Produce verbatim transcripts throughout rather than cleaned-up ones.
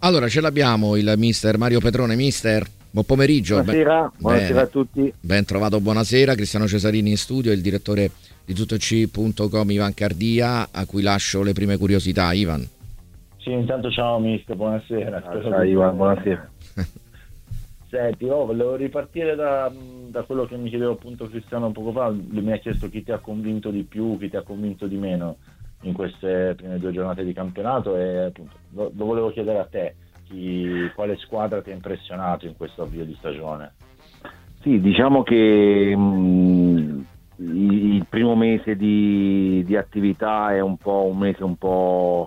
Allora ce l'abbiamo il mister Mario Petrone. Mister, buon pomeriggio. Buonasera, ben, buonasera bene, a tutti. Ben trovato, buonasera. Cristiano Cesarini in studio, il direttore di tutto C punto com Ivan Cardia, a cui lascio le prime curiosità. Ivan. Sì, intanto ciao mister, buonasera. Ciao, ciao Ivan, buonasera. Senti, oh, volevo ripartire da, da quello che mi chiedeva appunto Cristiano poco fa. Lui mi ha chiesto chi ti ha convinto di più, chi ti ha convinto di meno in queste prime due giornate di campionato, e appunto lo, lo volevo chiedere a te, chi, quale squadra ti ha impressionato in questo avvio di stagione? Sì, diciamo che mh, il primo mese di, di attività è un po' un mese un po'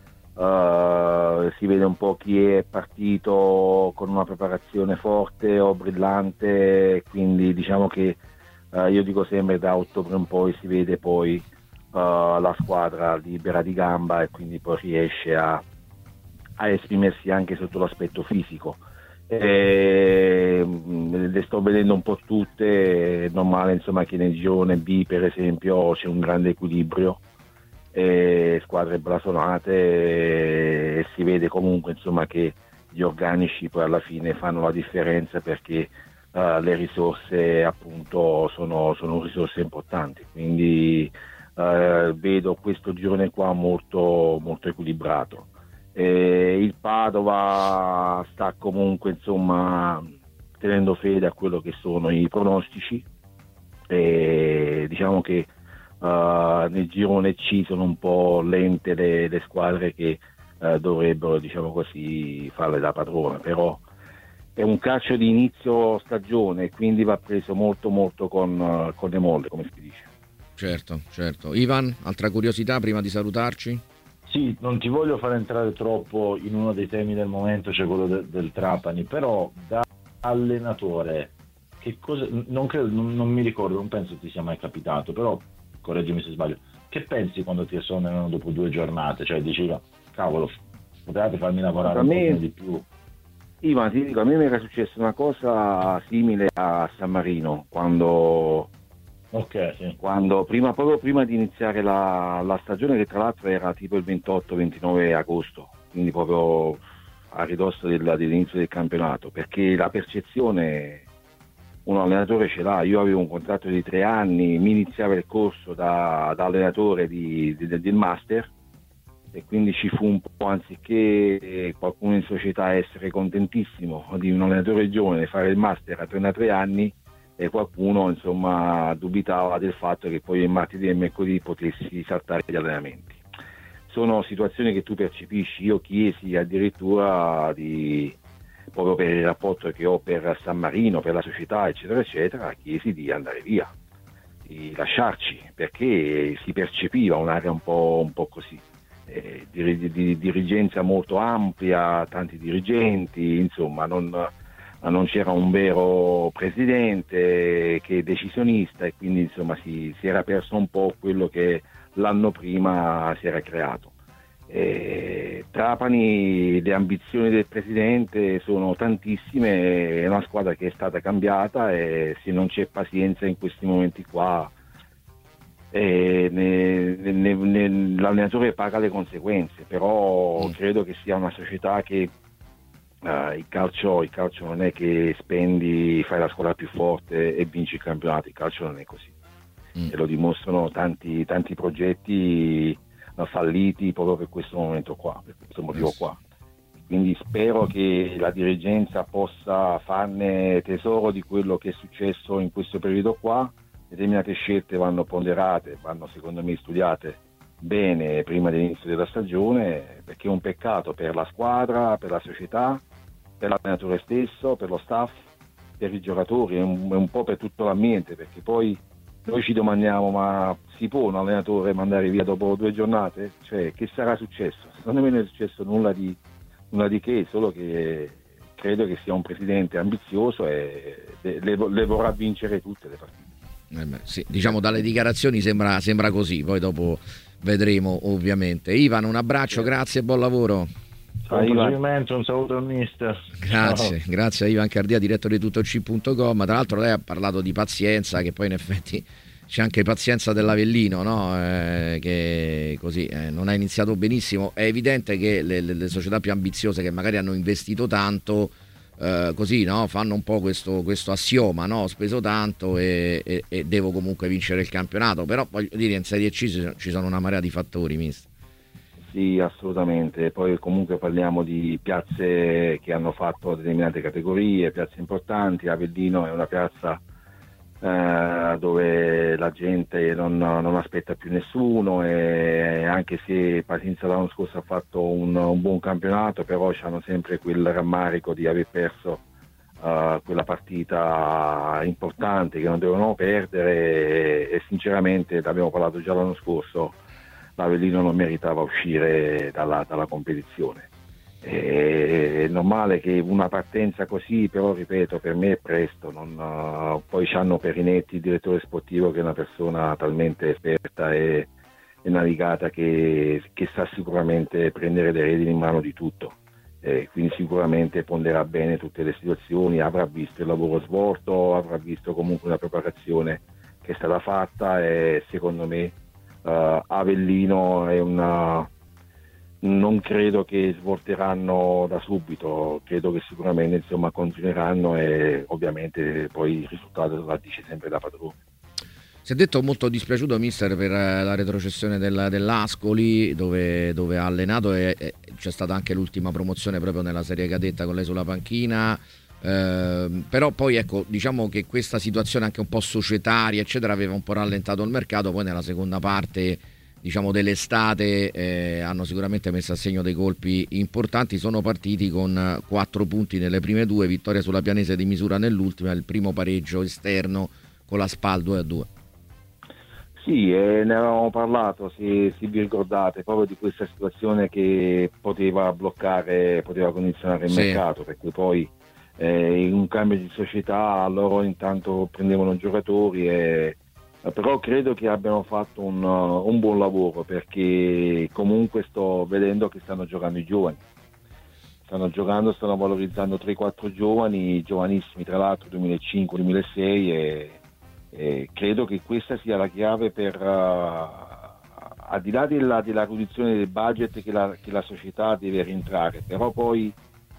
uh, si vede un po' chi è partito con una preparazione forte o brillante, quindi diciamo che uh, io dico sempre da ottobre in poi si vede poi Uh, la squadra libera di gamba e quindi poi riesce a, a esprimersi anche sotto l'aspetto fisico. E, mh, le sto vedendo un po' tutte, è normale insomma che nel girone B per esempio c'è un grande equilibrio, e squadre blasonate, e, e si vede comunque insomma che gli organici poi alla fine fanno la differenza, perché uh, le risorse appunto sono, sono risorse importanti, quindi Uh, vedo questo girone qua molto, molto equilibrato. E il Padova sta comunque insomma tenendo fede a quello che sono i pronostici, e diciamo che uh, nel girone C sono un po' lente le, le squadre che uh, dovrebbero, diciamo così, farle da padrone, però è un calcio di inizio stagione, quindi va preso molto molto con, uh, con le molle, come si dice. Certo, certo. Ivan, altra curiosità prima di salutarci? Sì, non ti voglio far entrare troppo in uno dei temi del momento, cioè quello de- del Trapani, però da allenatore, che cosa, non credo, non, non mi ricordo, non penso ti sia mai capitato, però correggimi se sbaglio, che pensi quando ti esonero dopo due giornate? Cioè diceva, cavolo, potevate farmi lavorare un po' di più. Ivan, ti dico, a me mi era successa una cosa simile a San Marino, quando... Ok, sì. Quando prima, proprio prima di iniziare la, la stagione, che tra l'altro era tipo il ventotto ventinove agosto, quindi proprio a ridosso del, dell'inizio del campionato, perché la percezione un allenatore ce l'ha. Io avevo un contratto di tre anni, mi iniziava il corso da, da allenatore di, di, del master, e quindi ci fu un po', anziché qualcuno in società essere contentissimo di un allenatore giovane fare il master a trentatré anni, e qualcuno insomma dubitava del fatto che poi il martedì e il mercoledì potessi saltare gli allenamenti. Sono situazioni che tu percepisci. Io chiesi addirittura di, proprio per il rapporto che ho per San Marino, per la società eccetera eccetera, chiesi di andare via, di lasciarci, perché si percepiva un'area un po', un po' così, eh, di, di, di dirigenza molto ampia, tanti dirigenti, insomma non ma non c'era un vero presidente che è decisionista, e quindi insomma si, si era perso un po' quello che l'anno prima si era creato. E Trapani, le ambizioni del presidente sono tantissime, è una squadra che è stata cambiata, e se non c'è pazienza in questi momenti qua eh, ne, ne, ne, l'allenatore paga le conseguenze, però credo che sia una società che Uh, il calcio, il calcio non è che spendi, fai la squadra più forte e vinci il campionato. Il calcio non è così, mm. e lo dimostrano tanti, tanti progetti uh, falliti proprio per questo momento qua, per questo motivo yes. qua. Quindi spero che la dirigenza possa farne tesoro di quello che è successo in questo periodo qua. Determinate scelte vanno ponderate, vanno secondo me studiate bene prima dell'inizio della stagione, perché è un peccato per la squadra, per la società, per l'allenatore stesso, per lo staff, per i giocatori, è un, è un po' per tutto l'ambiente, perché poi noi ci domandiamo: ma si può un allenatore mandare via dopo due giornate? Cioè, che sarà successo? Secondo me non è successo nulla di, nulla di che, solo che credo che sia un presidente ambizioso e le, le, le vorrà vincere tutte le partite. Eh beh, sì, diciamo dalle dichiarazioni sembra, sembra così, poi dopo vedremo ovviamente. Ivan, un abbraccio, grazie e buon lavoro. Ciao, un, un saluto al mister. Grazie, Ciao. Grazie a Ivan Cardia, direttore di tutto C punto com. Tra l'altro lei ha parlato di pazienza, che poi in effetti c'è anche pazienza dell'Avellino, no? Eh, che così eh, non ha iniziato benissimo. È evidente che le, le, le società più ambiziose, che magari hanno investito tanto, eh, così, no? Fanno un po' questo, questo assioma, no? Ho speso tanto e, e, e devo comunque vincere il campionato. Però voglio dire, in Serie C ci sono una marea di fattori, mister. Sì, assolutamente. Poi comunque parliamo di piazze che hanno fatto determinate categorie, piazze importanti. Avellino è una piazza eh, dove la gente non, non aspetta più nessuno, e anche se Pasinza l'anno scorso ha fatto un, un buon campionato, però hanno sempre quel rammarico di aver perso uh, quella partita importante che non devono perdere, e, e sinceramente, l'abbiamo parlato già l'anno scorso, l'Avellino non meritava uscire dalla, dalla competizione. È normale che una partenza così, però ripeto, per me è presto. Non, uh, poi c'hanno Perinetti, il direttore sportivo, che è una persona talmente esperta e, e navigata che, che sa sicuramente prendere le redini in mano di tutto, e quindi sicuramente ponderà bene tutte le situazioni, avrà visto il lavoro svolto, avrà visto comunque una preparazione che è stata fatta, e secondo me Uh, Avellino è una, non credo che svolteranno da subito, credo che sicuramente insomma continueranno, e ovviamente poi il risultato la dice sempre da padrone. Si è detto molto dispiaciuto, mister, per la retrocessione del, dell'Ascoli, dove, dove ha allenato, e, e c'è stata anche l'ultima promozione proprio nella serie cadetta con lei sulla panchina. Eh, però poi ecco, diciamo che questa situazione anche un po' societaria eccetera aveva un po' rallentato il mercato. Poi nella seconda parte, diciamo, dell'estate eh, hanno sicuramente messo a segno dei colpi importanti. Sono partiti con quattro punti nelle prime due, vittoria sulla Pianese di misura nell'ultima, il primo pareggio esterno con la Spal due a due. Sì, eh, ne avevamo parlato, se, se vi ricordate, proprio di questa situazione che poteva bloccare, poteva condizionare il sì. mercato, perché poi Eh, in un cambio di società loro intanto prendevano giocatori, e, però credo che abbiano fatto un, un buon lavoro, perché comunque sto vedendo che stanno giocando i giovani, stanno giocando, stanno valorizzando tre quattro giovani, giovanissimi tra l'altro, duemilacinque duemilasei, e, e credo che questa sia la chiave per, uh, al di là della, della riduzione del budget che la, che la società deve rientrare, però poi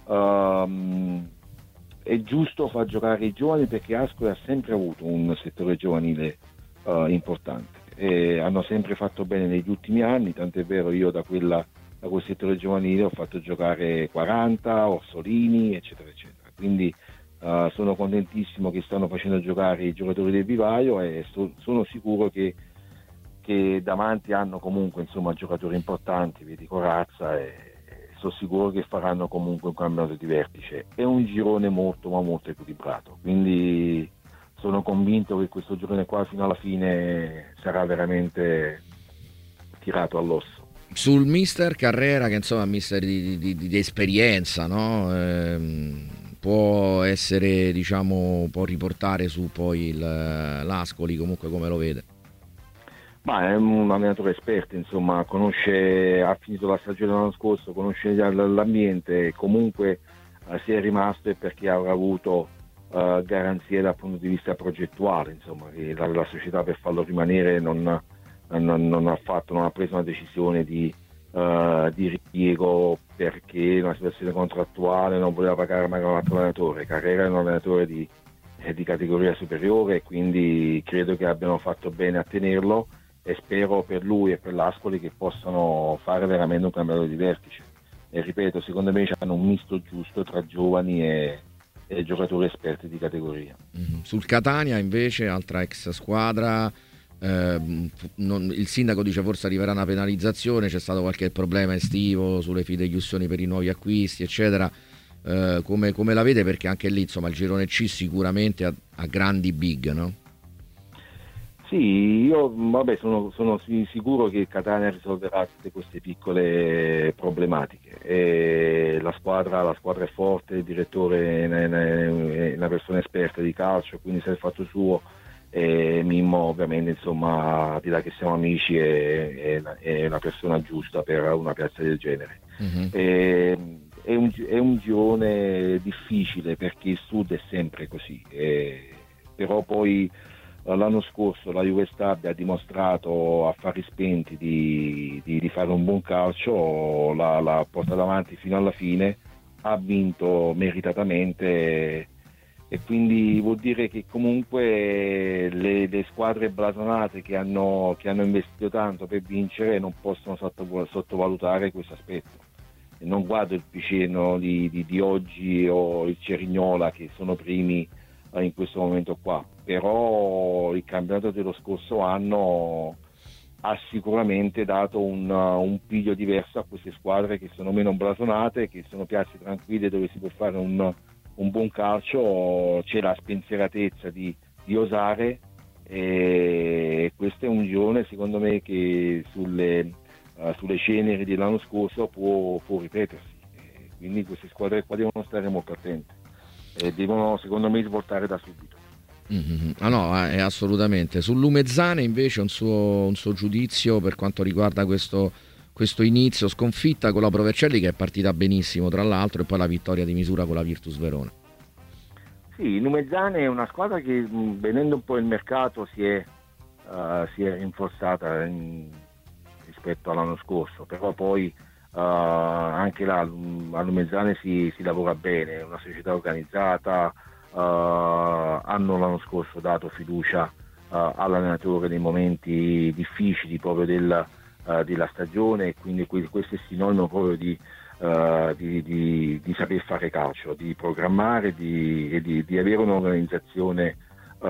um, è giusto far giocare i giovani, perché Ascoli ha sempre avuto un settore giovanile uh, importante, e hanno sempre fatto bene negli ultimi anni, tant'è vero io da, quella, da quel settore giovanile ho fatto giocare quaranta, Orsolini eccetera eccetera, quindi uh, sono contentissimo che stanno facendo giocare i giocatori del vivaio, e so, sono sicuro che, che davanti hanno comunque insomma giocatori importanti, vedi Corazza, e sono sicuro che faranno comunque un campionato di vertice. È un girone molto ma molto equilibrato, quindi sono convinto che questo girone qua fino alla fine sarà veramente tirato all'osso. Sul mister Carrera, che insomma è un mister di, di, di, di esperienza, no? Ehm, può essere, diciamo, può riportare su poi il, l'Ascoli, comunque come lo vede? Ma è un allenatore esperto, insomma, conosce, ha finito la stagione l'anno scorso, conosce l'ambiente, comunque eh, se è rimasto è perché avrà avuto eh, garanzie dal punto di vista progettuale, insomma, che la, la società per farlo rimanere non, non, non ha fatto, non ha preso una decisione di, uh, di ripiego perché in una situazione contrattuale non voleva pagare magari un altro allenatore. Carrera è un allenatore di, eh, di categoria superiore, quindi credo che abbiano fatto bene a tenerlo, e spero per lui e per l'Ascoli che possano fare veramente un campionato di vertice. E ripeto, secondo me hanno un misto giusto tra giovani e, e giocatori esperti di categoria. Mm-hmm. Sul Catania invece, altra ex squadra, eh, non, il sindaco dice forse arriverà una penalizzazione, c'è stato qualche problema estivo sulle fideiussioni per i nuovi acquisti eccetera. Eh, come, come la vede? Perché anche lì insomma il girone C sicuramente ha, ha grandi big, no? Sì, io vabbè, sono, sono sicuro che Catania risolverà tutte queste piccole problematiche. E la squadra, la squadra è forte, il direttore è una persona esperta di calcio, quindi sa il fatto suo, e Mimmo ovviamente, insomma, al di là che siamo amici, è, è, è una persona giusta per una piazza del genere. Uh-huh. E, è, un, è un girone difficile perché il sud è sempre così, e, però poi l'anno scorso la Juve Stabia ha dimostrato a fari spenti di, di, di fare un buon calcio, l'ha, l'ha portata avanti fino alla fine, ha vinto meritatamente, e quindi vuol dire che comunque le, le squadre blasonate che hanno, che hanno investito tanto per vincere non possono sottovalutare questo aspetto. E non guardo il Piceno di, di, di oggi o il Cerignola che sono primi eh, in questo momento qua, però il campionato dello scorso anno ha sicuramente dato un, un piglio diverso a queste squadre che sono meno blasonate, che sono piazze tranquille dove si può fare un, un buon calcio, c'è la spensieratezza di, di osare, e questo è un girone secondo me che sulle, uh, sulle ceneri dell'anno scorso può, può ripetersi, e quindi queste squadre qua devono stare molto attente e devono secondo me svoltare da subito. Mm-hmm. Ah no, è assolutamente. Sul Lumezzane invece un suo, un suo giudizio per quanto riguarda questo, questo inizio, sconfitta con la Provercelli che è partita benissimo tra l'altro, e poi la vittoria di misura con la Virtus Verona. Sì, il Lumezzane è una squadra che vedendo un po' il mercato si è, uh, si è rinforzata in, rispetto all'anno scorso, però poi uh, anche là a Lumezzane si, si lavora bene, è una società organizzata. Uh, hanno l'anno scorso dato fiducia uh, all'allenatore nei momenti difficili proprio del, uh, della stagione, e quindi questo è sinonimo proprio di, uh, di, di, di saper fare calcio, di programmare di, e di, di avere un'organizzazione, uh,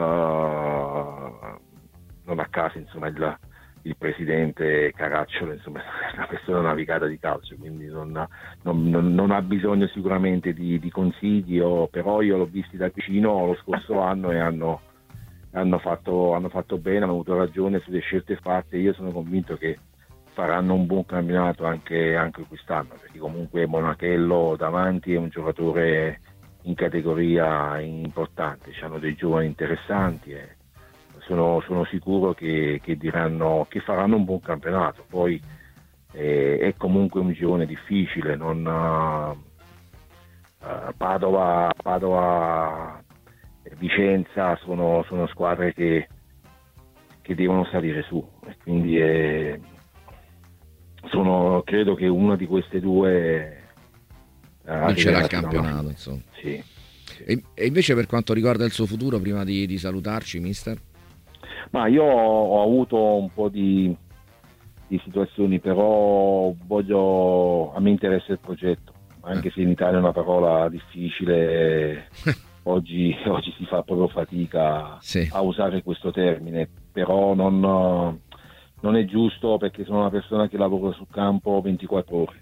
non a caso insomma il, il presidente Caracciolo insomma, è una persona navigata di calcio, quindi non, non, non, non ha bisogno sicuramente di, di consigli, o, però io l'ho visti da vicino lo scorso anno e hanno, hanno, fatto, hanno fatto bene, hanno avuto ragione sulle scelte fatte. Io sono convinto che faranno un buon campionato anche, anche quest'anno, perché comunque Monachello davanti è un giocatore in categoria importante, hanno dei giovani interessanti e Sono, sono sicuro che, che diranno che faranno un buon campionato. Poi eh, è comunque un girone difficile, non, uh, uh, Padova, Padova e Vicenza sono, sono squadre che, che devono salire su, e quindi è, sono, credo che una di queste due uh, vincerà il campionato, insomma. Sì, sì. E, e invece per quanto riguarda il suo futuro, prima di, di salutarci, mister? Ma io ho avuto un po' di, di situazioni, però voglio, a me interessa il progetto, anche se in Italia è una parola difficile, oggi, oggi si fa proprio fatica sì. a usare questo termine, però non, non è giusto, perché sono una persona che lavora sul campo ventiquattro ore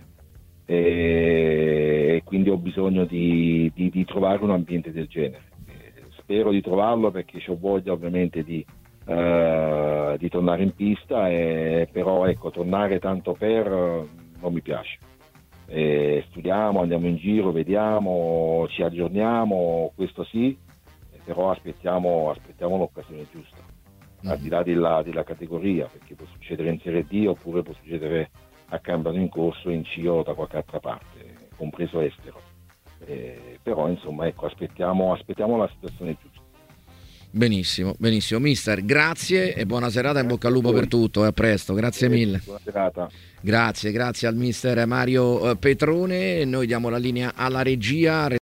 e quindi ho bisogno di, di, di trovare un ambiente del genere. Spero di trovarlo, perché ho voglia ovviamente di Uh, di tornare in pista, e, però ecco, tornare tanto per uh, non mi piace. E studiamo, andiamo in giro, vediamo, ci aggiorniamo, questo sì, però aspettiamo, aspettiamo l'occasione giusta, mm. al di là della, della categoria, perché può succedere in Serie D oppure può succedere a campionato in corso, in C O, da qualche altra parte, compreso estero. Eh, però insomma ecco, aspettiamo, aspettiamo la situazione giusta. Benissimo, benissimo mister, grazie e buona serata, in bocca al lupo per tutto, e a presto, grazie mille. Buona serata. Grazie, grazie al mister Mario Petrone. Noi diamo la linea alla regia.